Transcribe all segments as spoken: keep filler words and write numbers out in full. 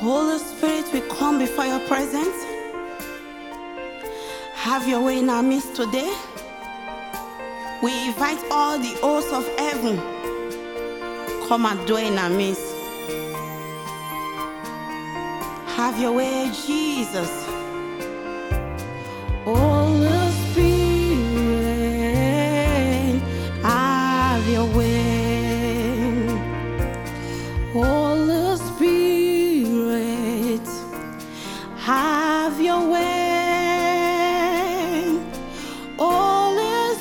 Holy Spirit, we come before your presence. Have your way in our midst today. We invite all the hosts of heaven. Come and dwell in our midst. Have your way, Jesus. Holy Spirit, have your way. Holy Spirit, have your way. Holy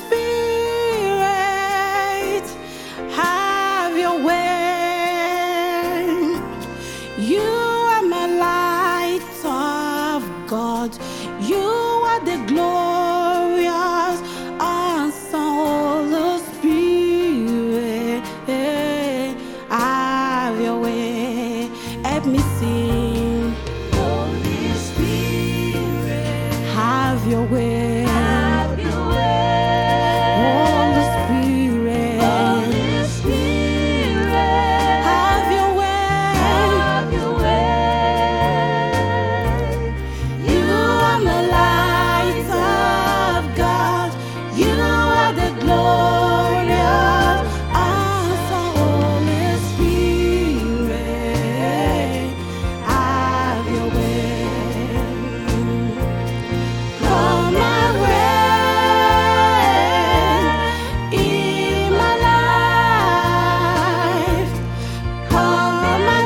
Spirit, have your way. You are my light of God. You are the glorious answer. Holy Spirit, have your way. Help me sing. Holy Spirit, Have your way. have your way. Holy Spirit, Holy Spirit, have your way. have your way. You are the light of God. You are the glorious answer. Holy Spirit, have your way. Come and reign in my life. Come and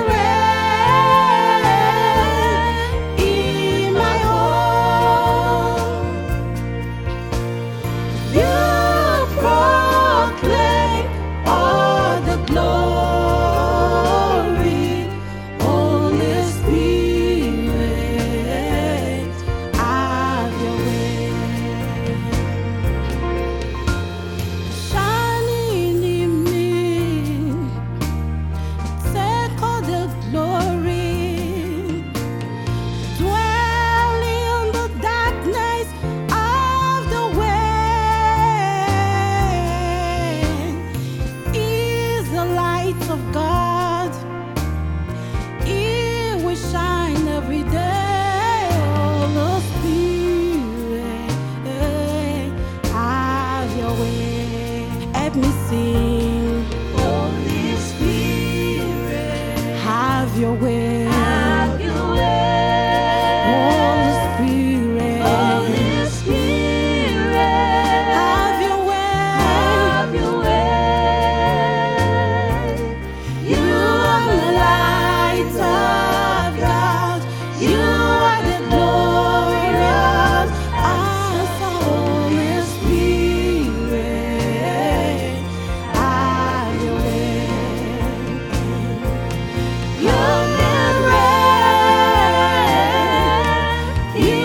reign in my home. You proclaim all the glory. Holy Spirit, have your way. Shining in me, take all the glory. Dwelling in the darkness of the way is the light of God. It will shine every day. Holy Spirit, have your way. Help me sing. Holy Spirit, Have your way. have your way. Holy Spirit, Holy Spirit, have your way. have your way. You are the light of God. You are the glorious answer. Holy Spirit, have your way. You can reign. You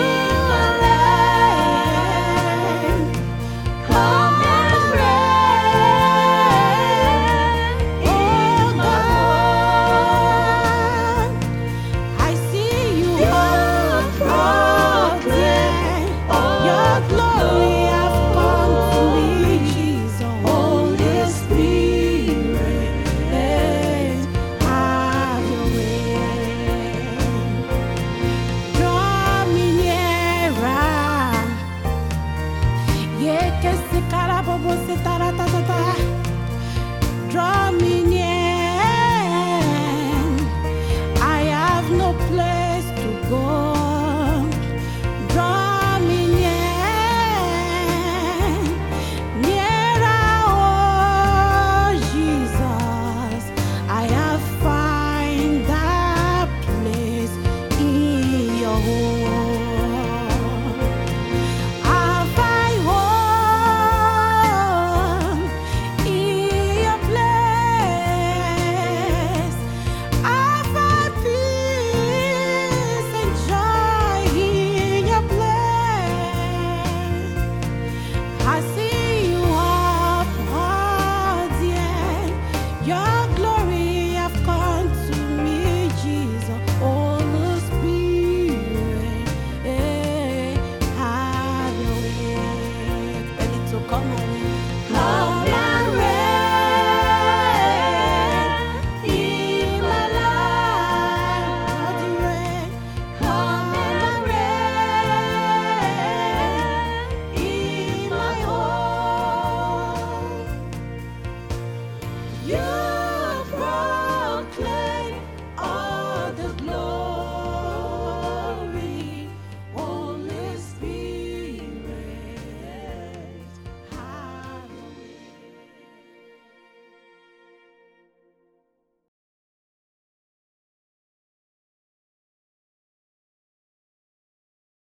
reign. Come and reign, oh God. I see you all proclaim your glory has come to me, Jesus. Holy Spirit, have your way. Draw me nearer. Yeah, que se cara bobo se tara ta ta ta. Draw me near.